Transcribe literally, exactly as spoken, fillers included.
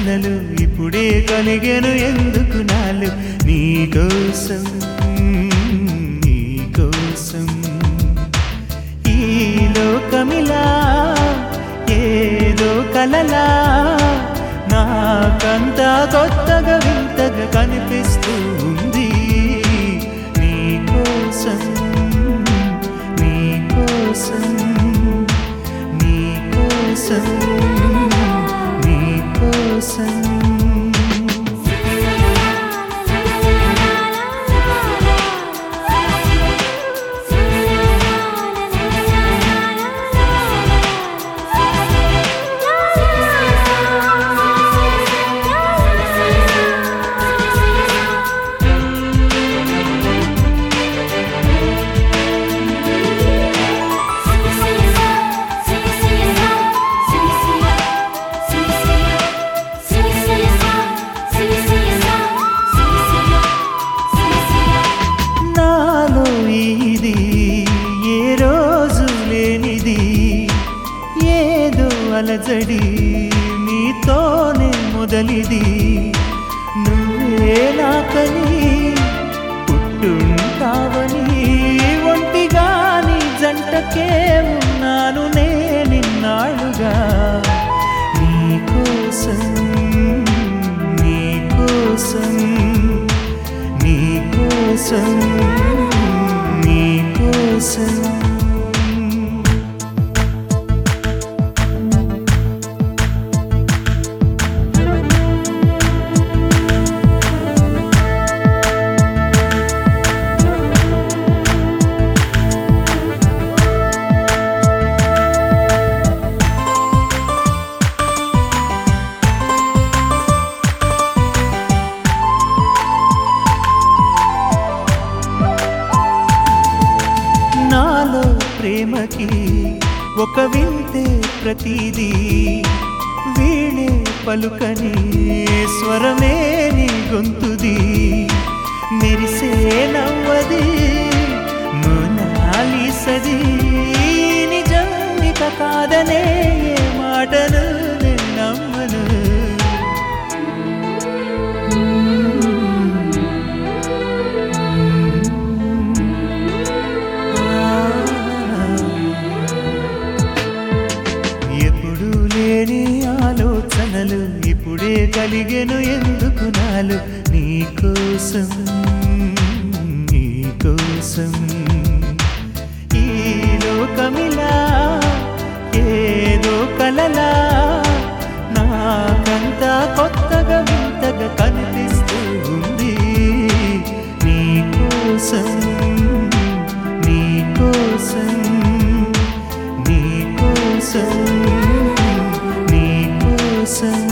ఆలోచనలు ఇప్పుడే కలిగెను ఎందుకు నాలు నీకోసం నీకోసం ఈ లోకమిలా ఏదో కలలా నాకంతా కొత్తగా వింతగా కనిపిస్తూ ఉంది నీకోసం నీకోసం నీకోసం నీకోసం అలజడి నీతోనే మొదలిది నువ్వే నాకని పుట్టుంటావని ఒంటిగాని జంటకే ఉన్నాను నేనిన్నాళ్ళుగా నీకోసం నీకోసం నీకోసం నీకోసం ప్రేమకి ఒక వింతే ప్రతిదీ వీణే పలుకని స్వరమే నీ గొంతుది మెరిసే నవ్వది మోనాలిసది నిజం ఇక కాదనే ఏ మాటను నేను నమ్మను ఆలోచనలు ఇప్పుడే కలిగెను ఎందుకు నాలు నీకోసం నీకోసం ఈ లోకమిలా ఏదో కలలా నాకంతా కొత్తగా వింతగా కనిపిస్తూ ఉంది నీకోసం నీకోసం నీకోసం నీకోసం